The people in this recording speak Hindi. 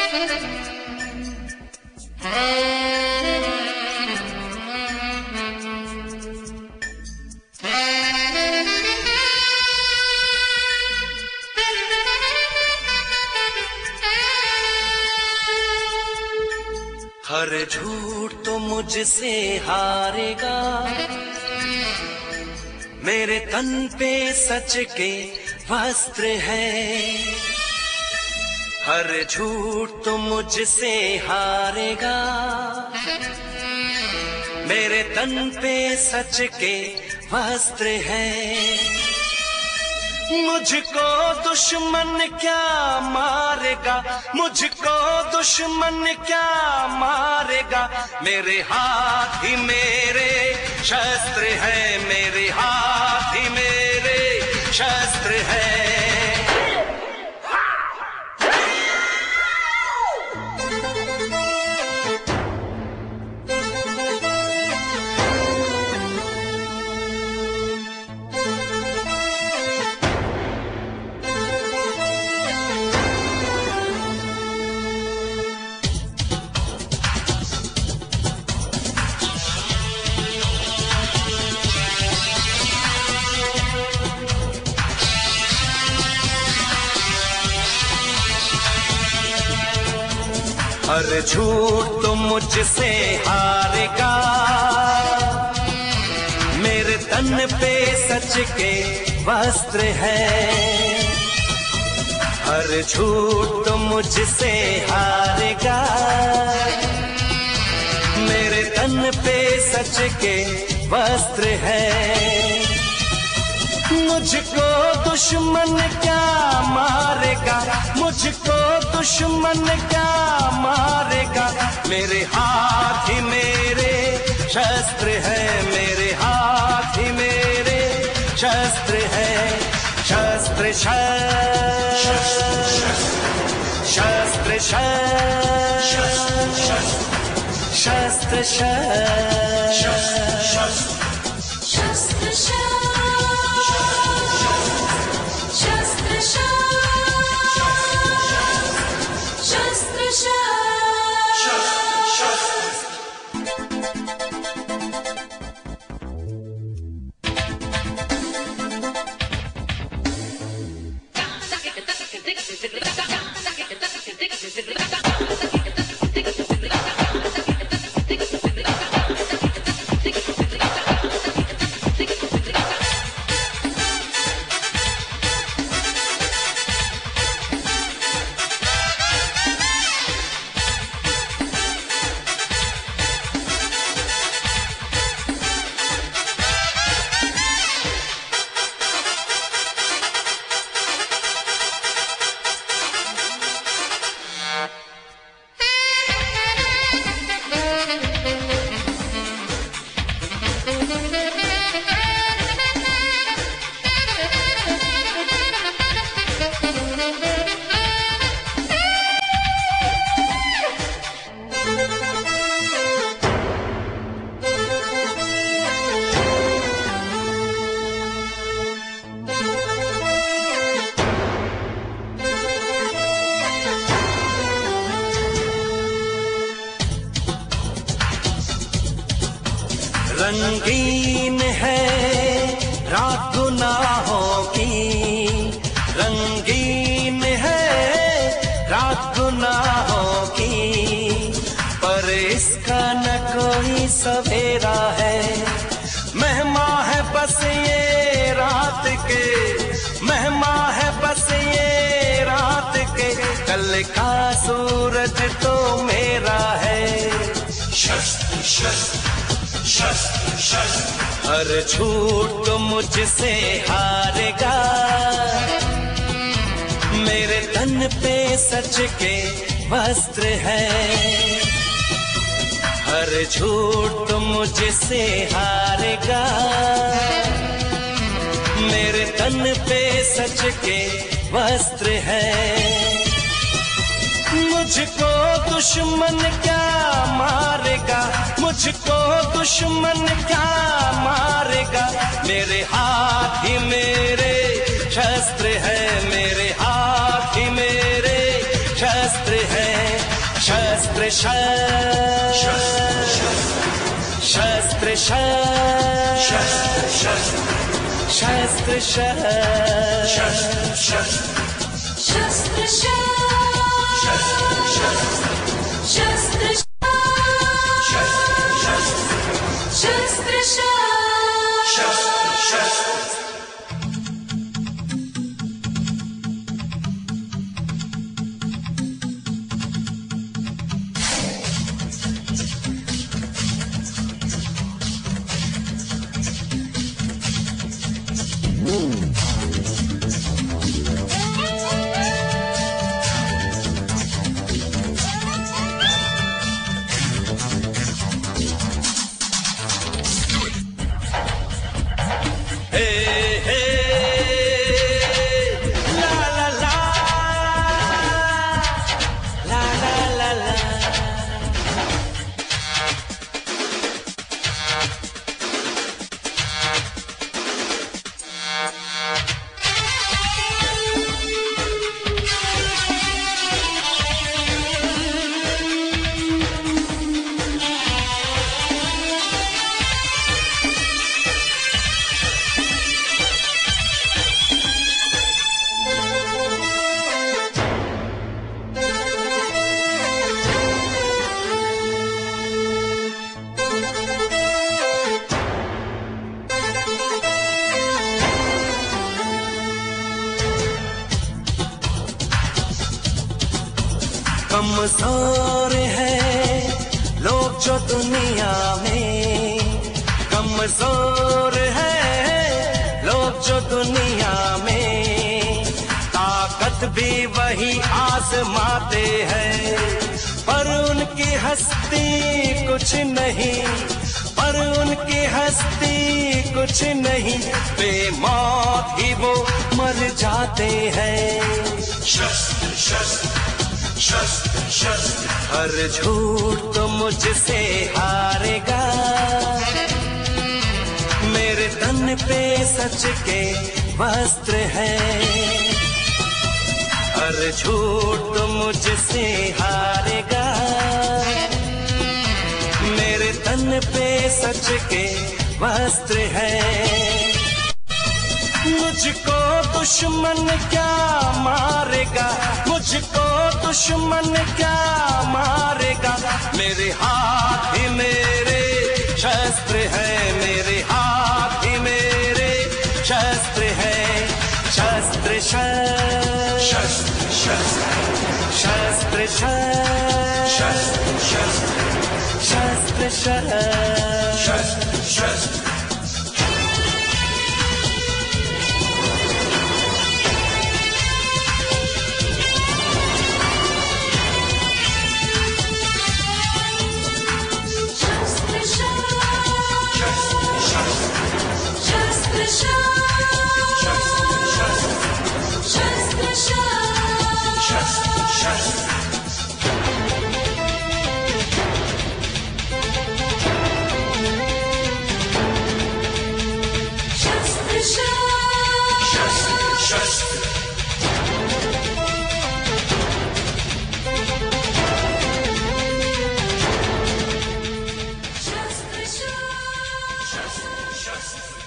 हर झूठ तो मुझसे हारेगा, मेरे तन पे सच के वस्त्र है। हर झूठ तो मुझसे हारेगा, मेरे तन पे सच के वस्त्र है। मुझको दुश्मन क्या मारेगा, मुझको दुश्मन क्या मारेगा। मेरे हाथ ही मेरे शस्त्र है, मेरे हाथ ही मेरे शस्त्र है। हर झूठ तो मुझसे हारेगा, मेरे तन पे सच के वस्त्र है। हर झूठ तो मुझसे हारेगा, मेरे तन पे सच के वस्त्र है। मुझको दुश्मन क्या मारेगा, मुझको दुश्मन क्या मारेगा। मेरे हाथ ही मेरे शस्त्र है, मेरे हाथ ही मेरे शस्त्र है। शस्त्र शस्त्र शस्त्र शस्त्र शस्त्र रंगीन है रात गुनाहों की, रंगीन है रात गुनाहों की, पर इसका न कोई सवेरा है। मेहमा है बस ये रात के, मेहमा है बस ये रात के, कल का सूरज तो मेरा है। शस्त्र शस्त्र शस्त्र शस्त्र हर झूठ तो मुझसे हारेगा, मेरे तन पे सच के वस्त्र है। हर झूठ तो मुझसे हारेगा, मेरे तन पे सच के वस्त्र है। मुझको दुश्मन क्या मारेगा, मुझको दुश्मन क्या मारेगा। मेरे हाथ ही मेरे शस्त्र है, मेरे हाथ ही मेरे शस्त्र है। शस्त्र शस्त्र कमजोर है लोग जो दुनिया में, कमजोर है लोग जो दुनिया में, ताकत भी वही आजमाते हैं, पर उनकी हस्ती कुछ नहीं, पर उनकी हस्ती कुछ नहीं, बेमौत ही वो मर जाते हैं। शस्त्र शस्त्र शस्त्र शस्त्र, हर झूठ तो मुझसे हारेगा, मेरे तन पे सच के वस्त्र हैं, हर झूठ तो मुझसे हारेगा, मेरे तन पे सच के वस्त्र हैं। मुझको दुश्मन क्या मारेगा, मुझको दुश्मन क्या मारेगा, मेरे हाथ ही मेरे शस्त्र है, मेरे हाथ ही मेरे शस्त्र है। शस्त्र शस्त्र शस्त्र शस्त्र शस्त्र शस्त्र शस्त्र। Just